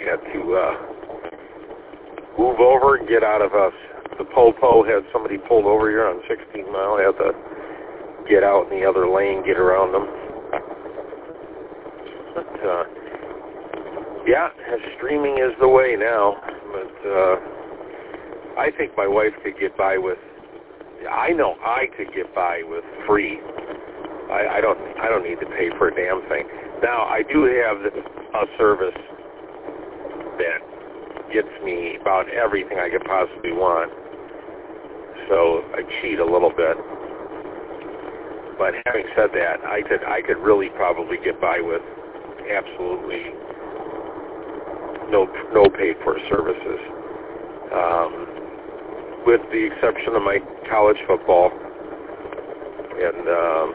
had to move over and get out of the Popo. Had somebody pulled over here on 16 Mile. Had to get out in the other lane, get around them. But, yeah, streaming is the way now. But I think my wife could get by with. I know I could get by with free. I don't need to pay for a damn thing. Now I do have a service that gets me about everything I could possibly want. So I cheat a little bit. But having said that, I could really probably get by with absolutely no paid for services, with the exception of my college football, and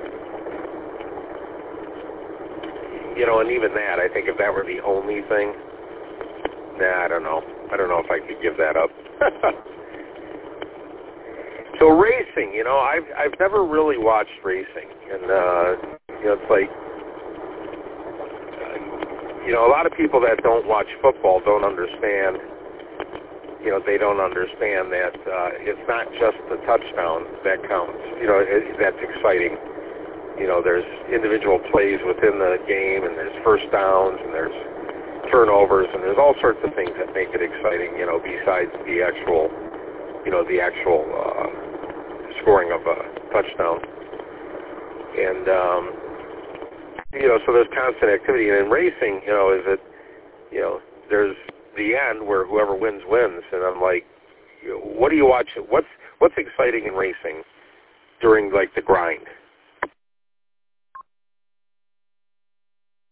and even that, I think if that were the only thing, I don't know if I could give that up. So racing, I've never really watched racing, and it's like, a lot of people that don't watch football don't understand. They don't understand that it's not just the touchdown that counts. That's exciting. There's individual plays within the game, and there's first downs, and there's turnovers, and there's all sorts of things that make it exciting. Besides the actual scoring of a touchdown. And so there's constant activity. And in racing, there's the end where whoever wins wins. And I'm like, what do you watch? What's exciting in racing during like the grind?